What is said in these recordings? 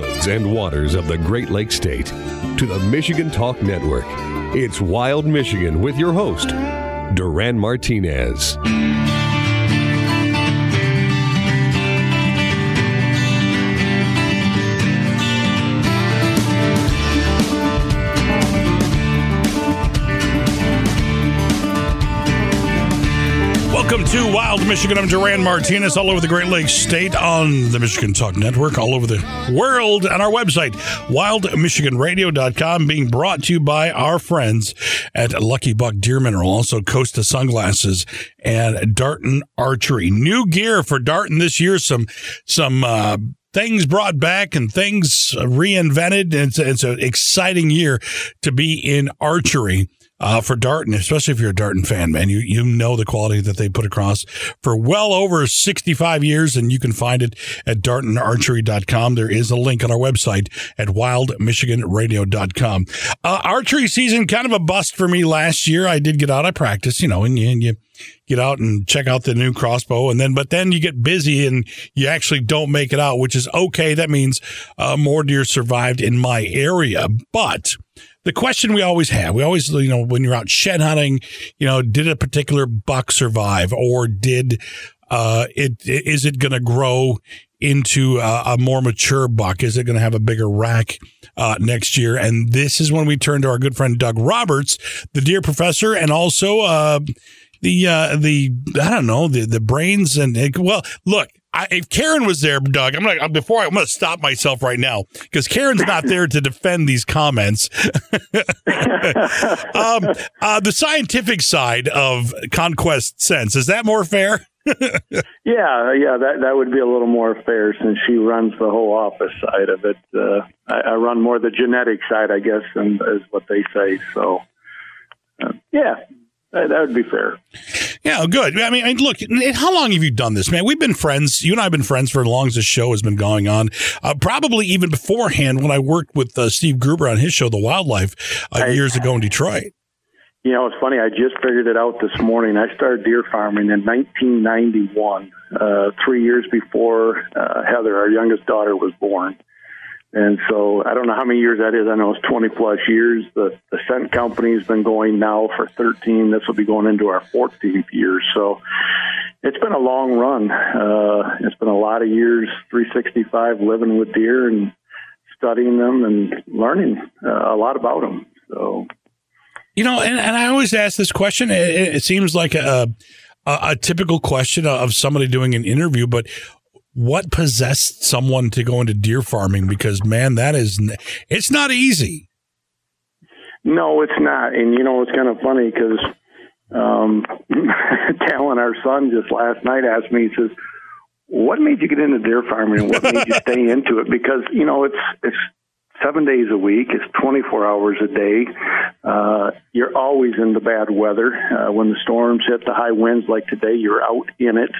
woods and waters of the Great Lakes State to the Michigan Talk Network. It's Wild Michigan with your host, Duran Martinez. Welcome to Wild Michigan. I'm Duran Martinez, all over the Great Lakes State on the Michigan Talk Network, all over the world on our website, wildmichiganradio.com, being brought to you by our friends at Lucky Buck Deer Mineral, also Costa Sunglasses and Darton Archery. New gear for Darton this year, some things brought back and things reinvented. It's an exciting year to be in archery. For Darton, especially if you're a Darton fan, man, you know the quality that they put across for well over 65 years, and you can find it at dartonarchery.com. There is a link on our website at wildmichiganradio.com. Archery season, kind of a bust for me last year. I did get out, I practiced, and you get out and check out the new crossbow, but then you get busy and you actually don't make it out, which is okay. That means more deer survived in my area, but the question we always have, when you're out shed hunting, did a particular buck survive, or is it going to grow into a more mature buck? Is it going to have a bigger rack next year? And this is when we turn to our good friend Doug Roberts, the deer professor, and also the brains. Look. If Karen was there, Doug, I'm going to stop myself right now because Karen's not there to defend these comments. The scientific side of Conquest Sense, is that more fair? Yeah, that would be a little more fair since she runs the whole office side of it. I run more the genetic side, I guess, is what they say. So, yeah. That would be fair. Yeah, good. I mean, look, how long have you done this, man? We've been friends. You and I have been friends for as long as this show has been going on. Probably even beforehand when I worked with Steve Gruber on his show, The Wildlife, years ago in Detroit. It's funny. I just figured it out this morning. I started deer farming in 1991, 3 years before Heather, our youngest daughter, was born. And so I don't know how many years that is. I know it's 20 plus years. The scent company's been going now for 13. This will be going into our 14th year. So it's been a long run. It's been a lot of years, 365, living with deer and studying them and learning a lot about them. So, and I always ask this question. It seems like a typical question of somebody doing an interview, but what possessed someone to go into deer farming? Because, man, it's not easy. No, it's not. And, it's kind of funny because Talon, our son, just last night asked me, he says, what made you get into deer farming and what made you stay into it? Because, it's 7 days a week. It's 24 hours a day. You're always in the bad weather. When the storms hit, the high winds like today, you're out in it.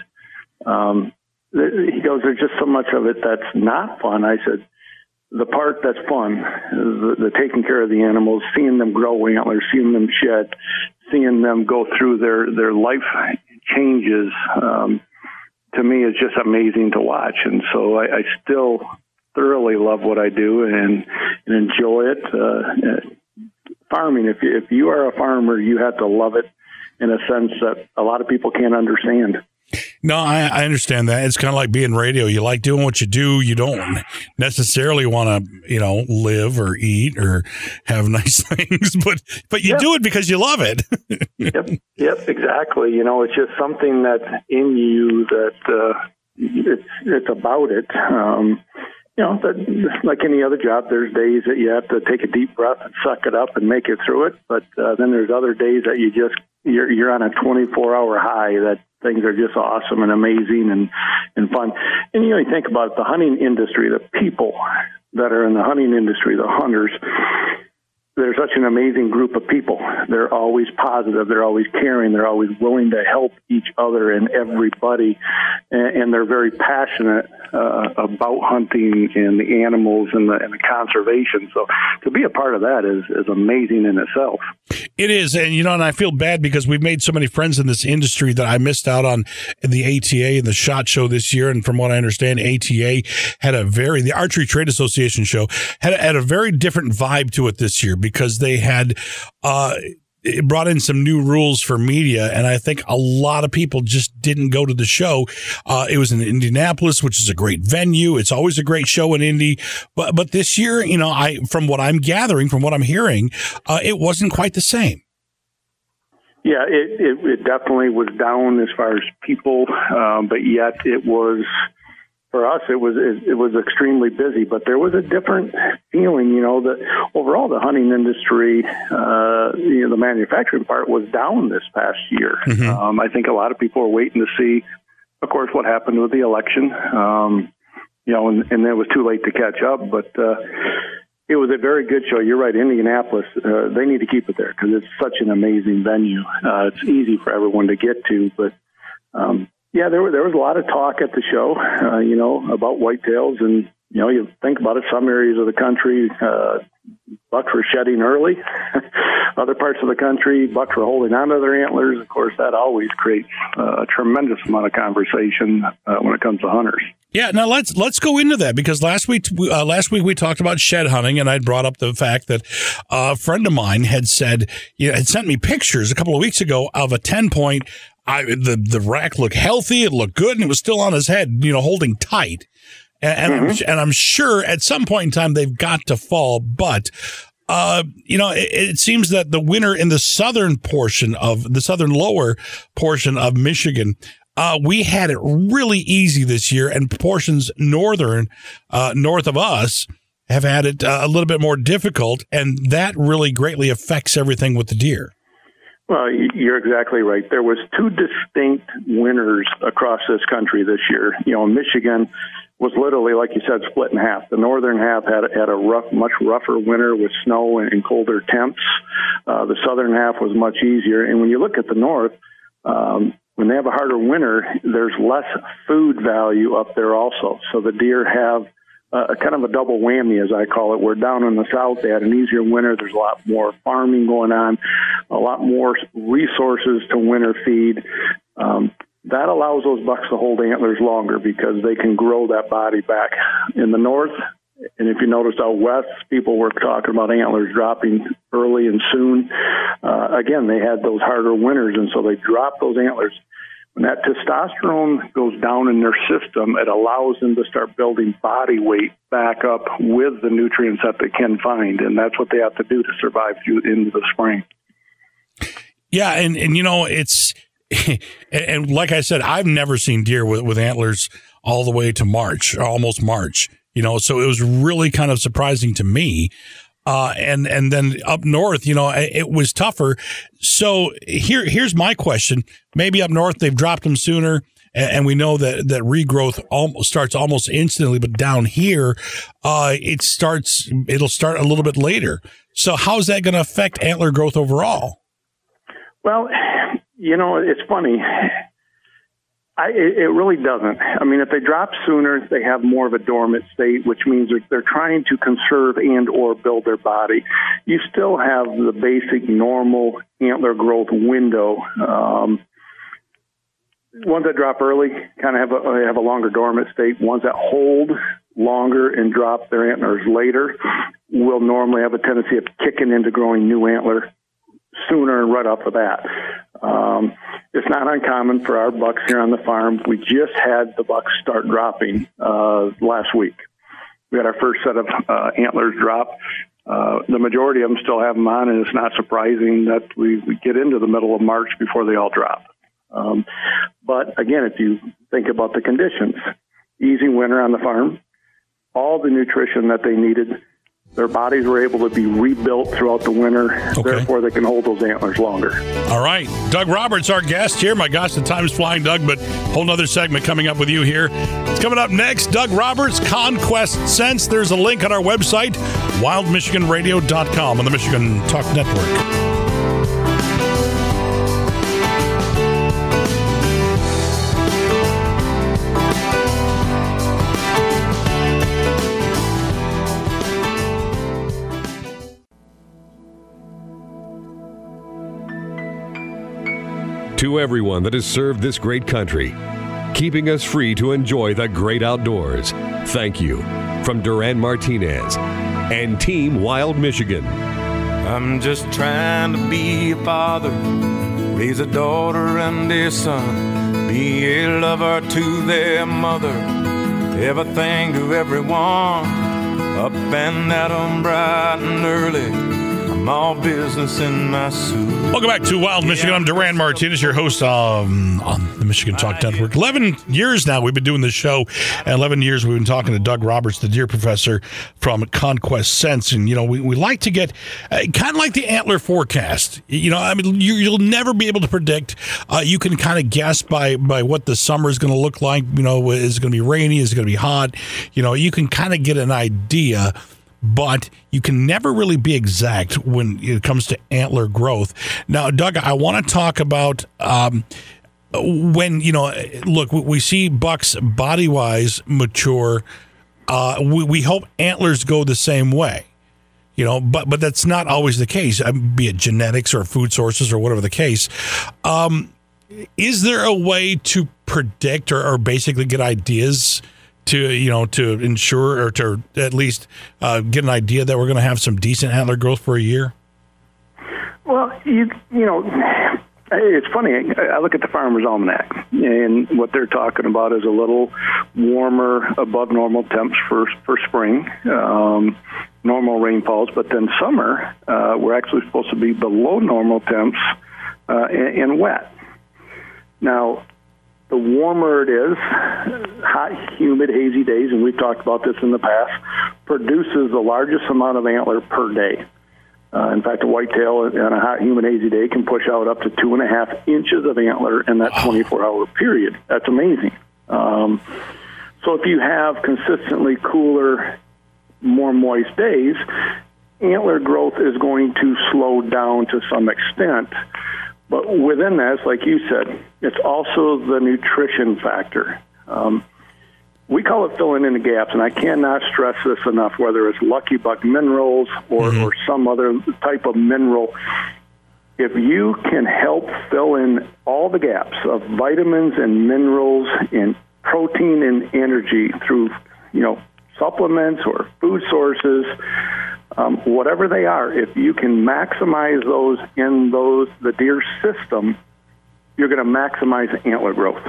He goes, there's just so much of it that's not fun. I said, the part that's fun, the taking care of the animals, seeing them grow antlers, seeing them shed, seeing them go through their life changes, to me is just amazing to watch. And so I still thoroughly love what I do and enjoy it. Farming, if you are a farmer, you have to love it in a sense that a lot of people can't understand. No, I understand that. It's kind of like being radio. You like doing what you do. You don't necessarily want to, live or eat or have nice things, but you do it because you love it. Yep, exactly. It's just something that's in you that it's about it. Like any other job, there's days that you have to take a deep breath and suck it up and make it through it. But then there's other days that you're on a 24-hour high that things are just awesome and amazing and fun. And you think about it, the hunting industry, the people that are in the hunting industry, the hunters, they're such an amazing group of people. They're always positive. They're always caring. They're always willing to help each other and everybody. And they're very passionate about hunting and the animals and the conservation. So to be a part of that is amazing in itself. It is. And, and I feel bad because we've made so many friends in this industry that I missed out on the ATA and the SHOT Show this year. And from what I understand, ATA had the Archery Trade Association show had a very different vibe to it this year because they had it brought in some new rules for media, and I think a lot of people just didn't go to the show. It was in Indianapolis, which is a great venue. It's always a great show in Indy, but this year, from what I'm gathering, from what I'm hearing, it wasn't quite the same. Yeah, it definitely was down as far as people, but yet it was. For us, it was extremely busy, but there was a different feeling, that overall the hunting industry, the manufacturing part was down this past year. Mm-hmm. I think a lot of people are waiting to see, of course, what happened with the election, and it was too late to catch up, but it was a very good show. You're right, Indianapolis, they need to keep it there because it's such an amazing venue. It's easy for everyone to get to, but yeah, there was a lot of talk at the show, about whitetails, and you think about it. Some areas of the country, bucks were shedding early. Other parts of the country, bucks were holding on to their antlers. Of course, that always creates a tremendous amount of conversation when it comes to hunters. Yeah, now let's go into that because last week we talked about shed hunting, and I brought up the fact that a friend of mine had said, had sent me pictures a couple of weeks ago of a 10-point. The rack looked healthy, it looked good, and it was still on his head, holding tight. And I'm sure at some point in time they've got to fall, but it seems that the winter in the southern lower portion of Michigan, we had it really easy this year, and portions north of us have had it a little bit more difficult, and that really greatly affects everything with the deer. Well, you're exactly right. There was two distinct winters across this country this year. Michigan was literally, like you said, split in half. The northern half had a much rougher winter with snow and colder temps. The southern half was much easier. And when you look at the north, when they have a harder winter, there's less food value up there also. So the deer have kind of a double whammy, as I call it. We're down in the south. They had an easier winter. There's a lot more farming going on, a lot more resources to winter feed. That allows those bucks to hold antlers longer because they can grow that body back. In the north, and if you noticed out west, people were talking about antlers dropping early and soon. Again, they had those harder winters, and so they dropped those antlers. When that testosterone goes down in their system, it allows them to start building body weight back up with the nutrients that they can find, and that's what they have to do to survive into the spring. Yeah, and it's and like I said, I've never seen deer with antlers all the way to March, or almost March. So it was really kind of surprising to me. And then up north, it was tougher. So here's my question. Maybe up north they've dropped them sooner, and we know that regrowth starts almost instantly. But down here, it'll start a little bit later. So how's that going to affect antler growth overall? Well, it's funny. It really doesn't. I mean, if they drop sooner, they have more of a dormant state, which means they're trying to conserve and or build their body. You still have the basic normal antler growth window. Ones that drop early kind of have a longer dormant state. Ones that hold longer and drop their antlers later will normally have a tendency of kicking into growing new antler sooner and right off the bat. It's not uncommon for our bucks here on the farm. We just had the bucks start dropping last week. We had our first set of antlers drop. The majority of them still have them on, and it's not surprising that we get into the middle of March before they all drop. But again, if you think about the conditions, easy winter on the farm, all the nutrition that they needed, their bodies were able to be rebuilt throughout the winter. Okay. Therefore, they can hold those antlers longer. All right. Doug Roberts, our guest here. My gosh, the time's flying, Doug, but whole nother segment coming up with you here. It's coming up next. Doug Roberts, Conquest Scents. There's a link on our website, wildmichiganradio.com on the Michigan Talk Network. To everyone that has served this great country, keeping us free to enjoy the great outdoors, thank you from Duran Martinez and Team Wild Michigan. I'm just trying to be a father, raise a daughter and a son, be a lover to their mother, everything to everyone, up and at 'em bright and early. I'm all business in my suit. Welcome back to Wild Michigan. I'm Duran Martinez, your host on the Michigan Talk Network. 11 years now we've been doing this show, and 11 years we've been talking to Doug Roberts, the deer professor from Conquest Scents. And, we like to get kind of like the antler forecast. You'll never be able to predict. You can kind of guess by what the summer is going to look like. Is it going to be rainy? Is it going to be hot? You can kind of get an idea, but you can never really be exact when it comes to antler growth. Now, Doug, I want to talk about when, look, we see bucks body-wise mature. We hope antlers go the same way, but that's not always the case, be it genetics or food sources or whatever the case. Is there a way to predict or basically get ideas to ensure or to at least get an idea that we're going to have some decent antler growth for a year? Well, it's funny. I look at the Farmer's Almanac, and what they're talking about is a little warmer, above normal temps for spring, normal rainfalls, but then summer, we're actually supposed to be below normal temps and wet. Now, the warmer it is, hot, humid, hazy days, and we've talked about this in the past, produces the largest amount of antler per day. In fact, a whitetail on a hot, humid, hazy day can push out up to 2.5 inches of antler in that 24-hour period. That's amazing. So if you have consistently cooler, more moist days, antler growth is going to slow down to some extent. But within that, like you said, it's also the nutrition factor. We call it filling in the gaps, and I cannot stress this enough, whether it's Lucky Buck minerals or some other type of mineral. If you can help fill in all the gaps of vitamins and minerals and protein and energy through, supplements or food sources, whatever they are, if you can maximize those in the deer system, you're going to maximize antler growth.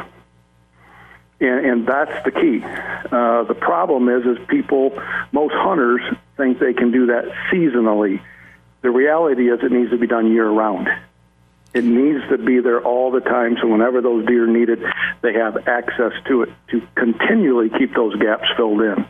And that's the key. The problem is most hunters think they can do that seasonally. The reality is it needs to be done year-round. It needs to be there all the time, so whenever those deer need it, they have access to it to continually keep those gaps filled in.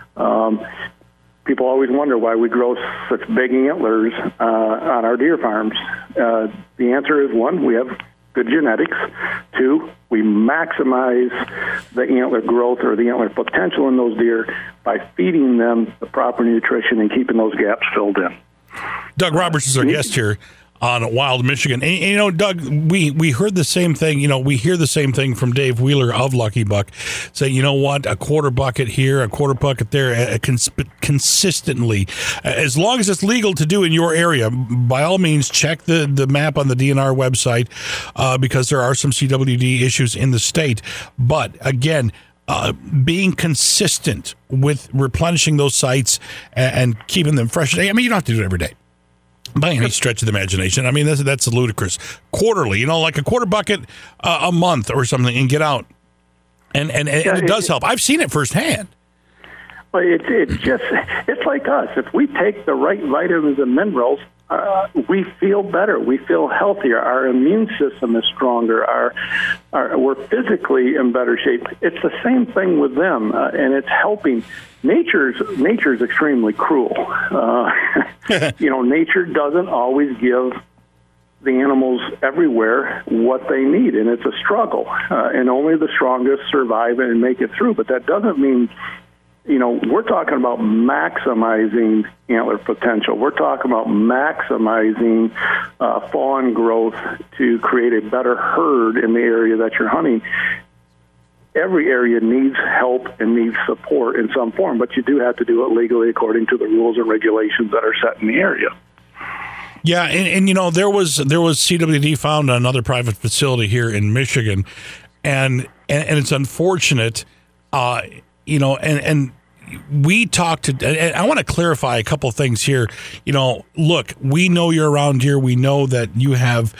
People always wonder why we grow such big antlers on our deer farms. The answer is, one, we have good genetics. Two, we maximize the antler growth or the antler potential in those deer by feeding them the proper nutrition and keeping those gaps filled in. Doug Roberts is our guest here on Wild Michigan. And, Doug, we heard the same thing. We hear the same thing from Dave Wheeler of Lucky Buck. Say, a quarter bucket here, a quarter bucket there, consistently. As long as it's legal to do in your area, by all means, check the map on the DNR website because there are some CWD issues in the state. But, again, being consistent with replenishing those sites and keeping them fresh. You don't have to do it every day by any stretch of the imagination. That's ludicrous. Quarterly, like a quarter bucket a month or something, and get out. And it does help. I've seen it firsthand. Well, it's like us. If we take the right vitamins and minerals, we feel better. We feel healthier. Our immune system is stronger. We're physically in better shape. It's the same thing with them, and it's helping. Nature's extremely cruel. Nature doesn't always give the animals everywhere what they need, and it's a struggle. And only the strongest survive and make it through. But that doesn't mean we're talking about maximizing antler potential. We're talking about maximizing fawn growth to create a better herd in the area that you're hunting. Every area needs help and needs support in some form, but you do have to do it legally according to the rules and regulations that are set in the area. Yeah, and there was CWD found on another private facility here in Michigan, and it's unfortunate, and we talked to, and I want to clarify a couple things here. Look, we know you're around deer. We know that you have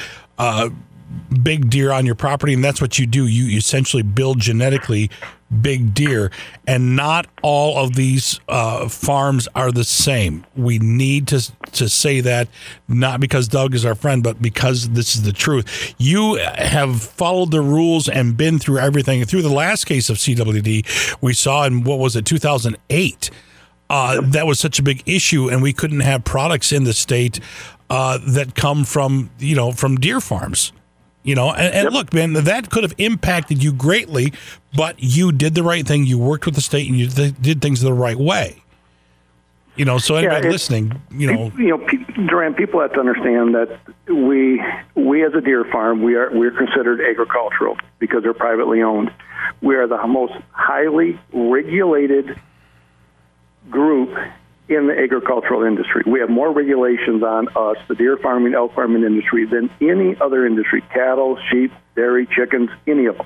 big deer on your property, and that's what you do. You essentially build genetically big deer, and not all of these farms are the same. We need to say that, not because Doug is our friend, but because this is the truth. You have followed the rules and been through everything. Through the last case of CWD, we saw in, 2008, that was such a big issue, and we couldn't have products in the state that come from deer farms. And look, man, that could have impacted you greatly, but you did the right thing. You worked with the state, and you did things the right way. So anybody listening, Duran, people have to understand that we as a deer farm, we're considered agricultural because they're privately owned. We are the most highly regulated group in the agricultural industry. We have more regulations on us, the deer farming, elk farming industry, than any other industry: cattle, sheep, dairy, chickens, any of them.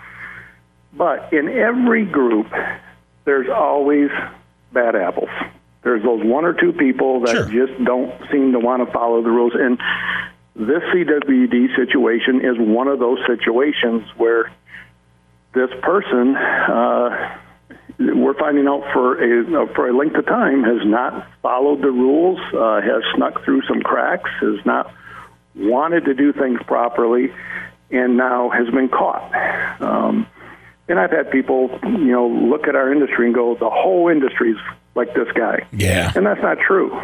But in every group, there's always bad apples. There's those one or two people that just don't seem to want to follow the rules. And this CWD situation is one of those situations where this person, we're finding out for a length of time, has not followed the rules, has snuck through some cracks, has not wanted to do things properly, and now has been caught. And I've had people, look at our industry and go, the whole industry's like this guy. Yeah. And that's not true.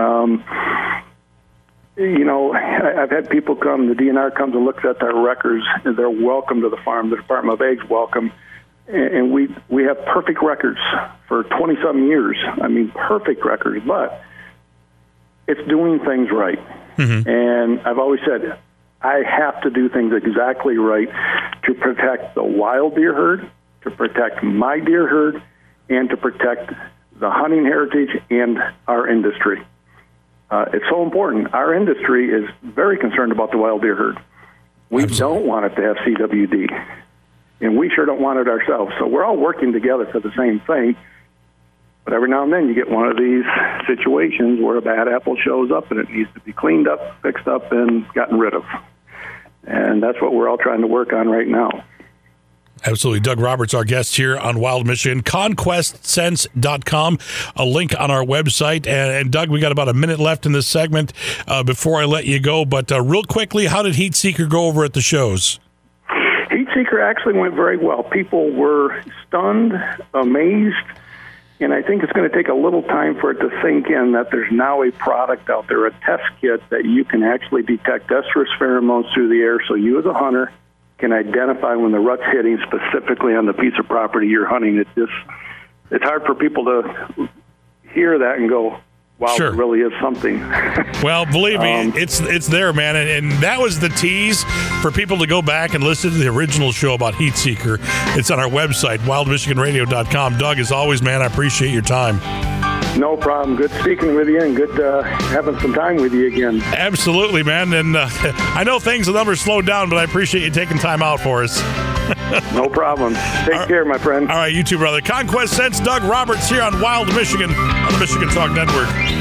I've had people come, the DNR comes and looks at their records, and they're welcome to the farm. The Department of Ag's welcome. And we have perfect records for 20-some years. I mean, perfect records, but it's doing things right. Mm-hmm. And I've always said, I have to do things exactly right to protect the wild deer herd, to protect my deer herd, and to protect the hunting heritage and our industry. It's so important. Our industry is very concerned about the wild deer herd. We don't want it to have CWD. And we sure don't want it ourselves. So we're all working together for the same thing. But every now and then you get one of these situations where a bad apple shows up and it needs to be cleaned up, fixed up, and gotten rid of. And that's what we're all trying to work on right now. Absolutely. Doug Roberts, our guest here on Wild Michigan. ConquestSense.com, a link on our website. And Doug, we got about a minute left in this segment before I let you go. But real quickly, how did Heat Seeker go over at the shows? Heat Seeker actually went very well. People were stunned, amazed, and I think it's going to take a little time for it to sink in that there's now a product out there, a test kit that you can actually detect estrus pheromones through the air, so you as a hunter can identify when the rut's hitting specifically on the piece of property you're hunting. It's hard for people to hear that and go, wow, It really is something. Well, believe me, it's there, man. And that was the tease for people to go back and listen to the original show about Heat Seeker. It's on our website, wildmichiganradio.com. Doug, as always, man, I appreciate your time. No problem. Good speaking with you and good having some time with you again. Absolutely, man. And I know the numbers slowed down, but I appreciate you taking time out for us. No problem. Take care, my friend. All right, you too, brother. Conquest Sense, Doug Roberts here on Wild Michigan on the Michigan Talk Network.